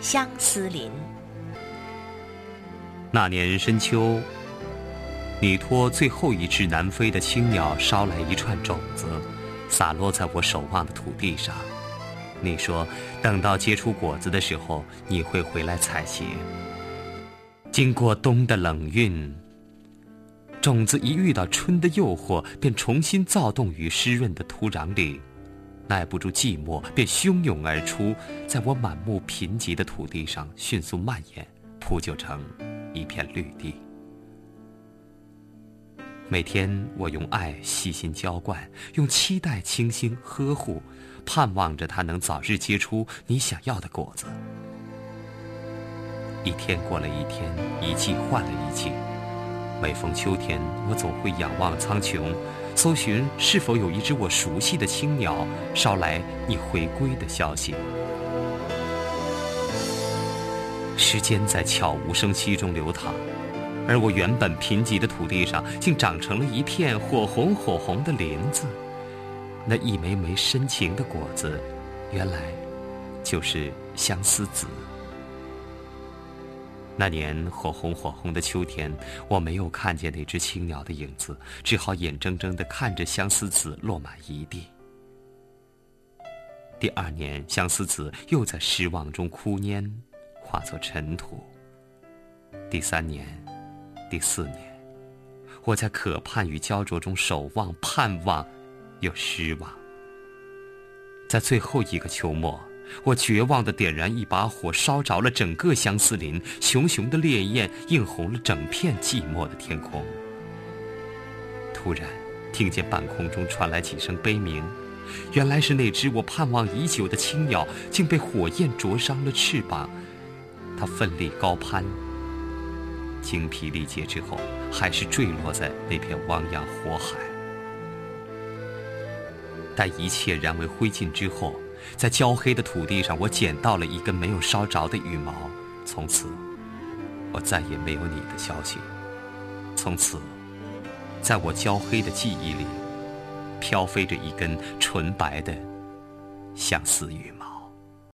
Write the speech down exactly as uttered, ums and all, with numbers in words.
相思林。 那年深秋，你托最后一只南飞的青鸟捎来一串种子，洒落在我守望的土地上。你说，等到结出果子的时候，你会回来采撷。经过冬的冷韵，种子一遇到春的诱惑，便重新躁动于湿润的土壤里，耐不住寂寞，便汹涌而出，在我满目贫瘠的土地上迅速蔓延，铺就成一片绿地。每天我用爱细心浇灌，用期待倾心呵护，盼望着它能早日结出你想要的果子。一天过了一天，一季换了一季，每逢秋天，我总会仰望苍穹，搜寻是否有一只我熟悉的青鸟捎来你回归的消息。时间在悄无声息中流淌，而我原本贫瘠的土地上竟长成了一片火红火红的林子。那一枚枚深情的果子，原来就是相思子。那年火红火红的秋天，我没有看见那只青鸟的影子，只好眼睁睁地看着相思子落满一地。第二年，相思子又在失望中枯蔫，化作尘土。第三年，第四年，我在渴盼与焦灼中守望、盼望，又失望。在最后一个秋末，我绝望地点燃一把火，烧着了整个相思林，熊熊的烈焰映红了整片寂寞的天空。突然，听见半空中传来几声悲鸣，原来是那只我盼望已久的青鸟，竟被火焰灼伤了翅膀。它奋力高攀，精疲力竭之后，还是坠落在那片汪洋火海。待一切燃为灰烬之后，在焦黑的土地上，我捡到了一根没有烧着的羽毛。从此，我再也没有你的消息。从此，在我焦黑的记忆里，飘飞着一根纯白的相思羽毛。